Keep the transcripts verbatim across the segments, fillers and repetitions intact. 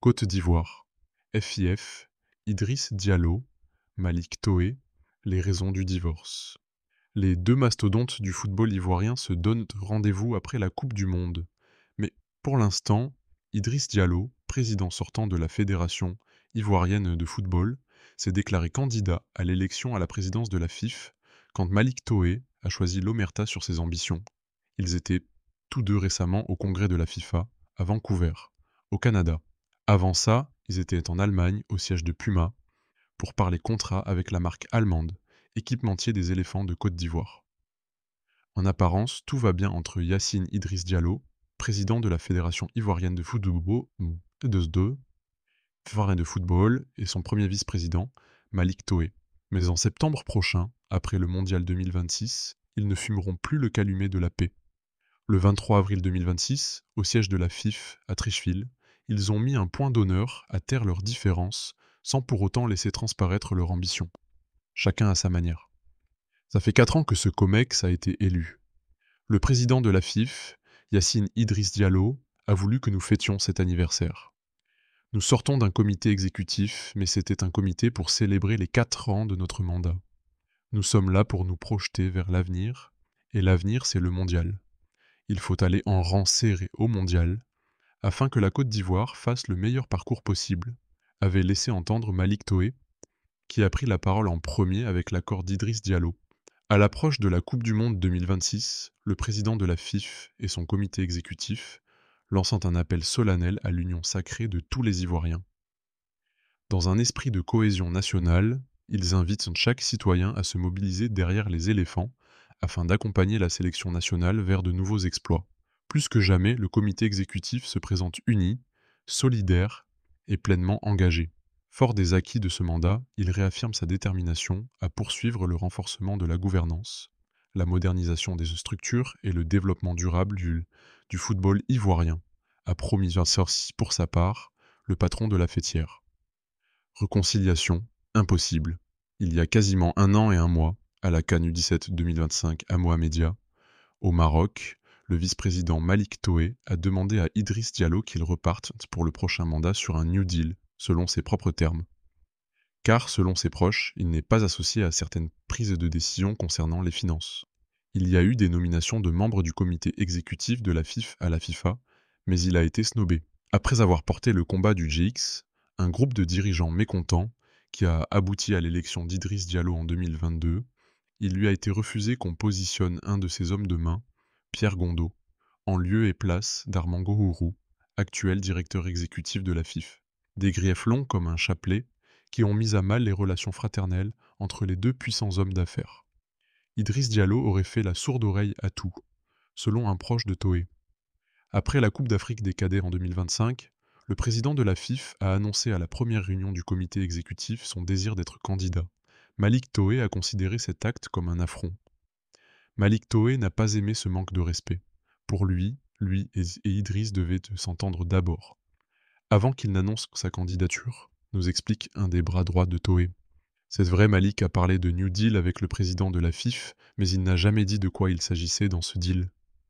Côte d'Ivoire, F I F, Idriss Diallo, Malik Toé, les raisons du divorce. Les deux mastodontes du football ivoirien se donnent rendez-vous après la Coupe du Monde. Mais pour l'instant, Idriss Diallo, président sortant de la Fédération ivoirienne de football, s'est déclaré candidat à l'élection à la présidence de la F I F, quand Malik Toé a choisi l'omerta sur ses ambitions. Ils étaient tous deux récemment au congrès de la FIFA, à Vancouver, au Canada. Avant ça, ils étaient en Allemagne, au siège de Puma, pour parler contrat avec la marque allemande, équipementier des éléphants de Côte d'Ivoire. En apparence, tout va bien entre Yacine Idriss Diallo, président de la Fédération ivoirienne de football, de de football et son premier vice-président, Malik Toé. Mais en septembre prochain, après le mondial deux mille vingt-six, ils ne fumeront plus le calumet de la paix. Le vingt-trois avril deux mille vingt-six, au siège de la F I F à Tricheville, ils ont mis un point d'honneur à taire leurs différences sans pour autant laisser transparaître leur ambition. Chacun à sa manière. Ça fait quatre ans que ce COMEX a été élu. Le président de la F I F, Yacine Idriss Diallo, a voulu que nous fêtions cet anniversaire. Nous sortons d'un comité exécutif, mais c'était un comité pour célébrer les quatre ans de notre mandat. Nous sommes là pour nous projeter vers l'avenir, et l'avenir c'est le mondial. Il faut aller en rang serré au mondial, afin que la Côte d'Ivoire fasse le meilleur parcours possible, avait laissé entendre Malik Toé, qui a pris la parole en premier avec l'accord d'Idriss Diallo. À l'approche de la Coupe du Monde deux mille vingt-six, le président de la F I F et son comité exécutif lançant un appel solennel à l'union sacrée de tous les Ivoiriens. Dans un esprit de cohésion nationale, ils invitent chaque citoyen à se mobiliser derrière les éléphants afin d'accompagner la sélection nationale vers de nouveaux exploits. Plus que jamais, le comité exécutif se présente uni, solidaire et pleinement engagé. Fort des acquis de ce mandat, il réaffirme sa détermination à poursuivre le renforcement de la gouvernance, la modernisation des structures et le développement durable du, du football ivoirien, a promis pour sa part le patron de la fêtière. Réconciliation, impossible. Il y a quasiment un an et un mois, à la CAN U dix-sept deux mille vingt-cinq à Mohamedia, au Maroc, le vice-président Malik Toé a demandé à Idriss Diallo qu'il reparte pour le prochain mandat sur un New Deal, selon ses propres termes. Car, selon ses proches, il n'est pas associé à certaines prises de décision concernant les finances. Il y a eu des nominations de membres du comité exécutif de la F I F à la FIFA, mais il a été snobé. Après avoir porté le combat du G X, un groupe de dirigeants mécontents, qui a abouti à l'élection d'Idriss Diallo en deux mille vingt-deux, il lui a été refusé qu'on positionne un de ses hommes de main, Pierre Gondot, en lieu et place d'Armand Gourourou, actuel directeur exécutif de la F I F. Des griefs longs comme un chapelet qui ont mis à mal les relations fraternelles entre les deux puissants hommes d'affaires. Idriss Diallo aurait fait la sourde oreille à tout, selon un proche de Toé. Après la Coupe d'Afrique des cadets en deux mille vingt-cinq, le président de la F I F a annoncé à la première réunion du comité exécutif son désir d'être candidat. Malik Toé a considéré cet acte comme un affront. Malik Toé n'a pas aimé ce manque de respect. Pour lui, lui et Idriss devaient s'entendre d'abord. Avant qu'il n'annonce sa candidature, nous explique un des bras droits de Toé. C'est vrai, Malik a parlé de New Deal avec le président de la F I F, mais il n'a jamais dit de quoi il s'agissait dans ce deal.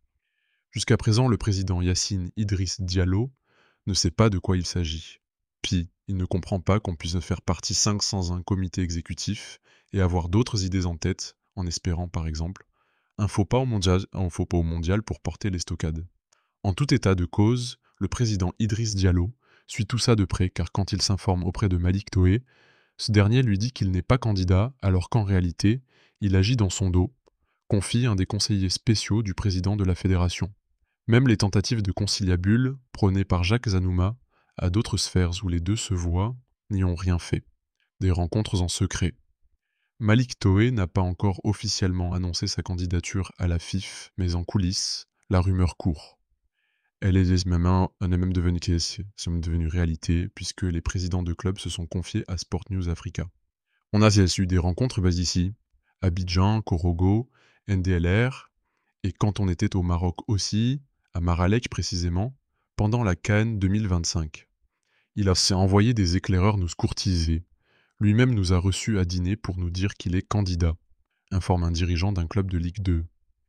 Jusqu'à présent, le président Yacine Idriss Diallo ne sait pas de quoi il s'agit. Puis, il ne comprend pas qu'on puisse faire partie cinq sans un comité exécutif et avoir d'autres idées en tête, en espérant par exemple un faux pas au mondial, un faux pas au mondial pour porter les stockades. En tout état de cause, le président Idriss Diallo suit tout ça de près car quand il s'informe auprès de Malik Toé, ce dernier lui dit qu'il n'est pas candidat alors qu'en réalité, il agit dans son dos, confie un des conseillers spéciaux du président de la fédération. Même les tentatives de conciliabule, prônées par Jacques Zanouma, à d'autres sphères où les deux se voient, n'y ont rien fait. Des rencontres en secret. Malik Toé n'a pas encore officiellement annoncé sa candidature à la F I F, mais en coulisses, la rumeur court. Elle est même, elle est même devenue, c'est même devenue réalité, puisque les présidents de clubs se sont confiés à Sport News Africa. On a eu des rencontres basées ici, Abidjan, Korogo, N D L R, et quand on était au Maroc aussi, à Maralek précisément, pendant la CAN deux mille vingt-cinq. Il a s'est envoyé des éclaireurs nous courtiser. Lui-même nous a reçus à dîner pour nous dire qu'il est candidat, informe un dirigeant d'un club de Ligue deux.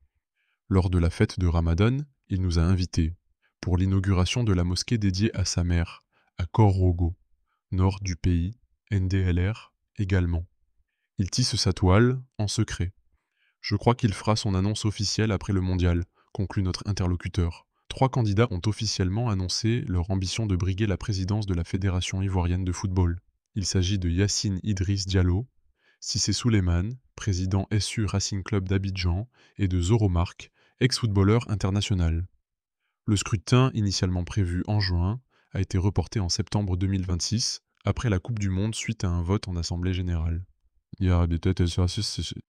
Lors de la fête de Ramadan, il nous a invités, pour l'inauguration de la mosquée dédiée à sa mère, à Khor-Rogo, nord du pays, N D L R également. Il tisse sa toile, en secret. Je crois qu'il fera son annonce officielle après le mondial, conclut notre interlocuteur. Trois candidats ont officiellement annoncé leur ambition de briguer la présidence de la Fédération ivoirienne de football. Il s'agit de Yacine Idriss Diallo, Cissé Souleymane, président S U Racing Club d'Abidjan, et de Zoro Mark, ex-footballeur international. Le scrutin, initialement prévu en juin, a été reporté en septembre deux mille vingt-six, après la Coupe du Monde suite à un vote en Assemblée générale. Ja, dit het is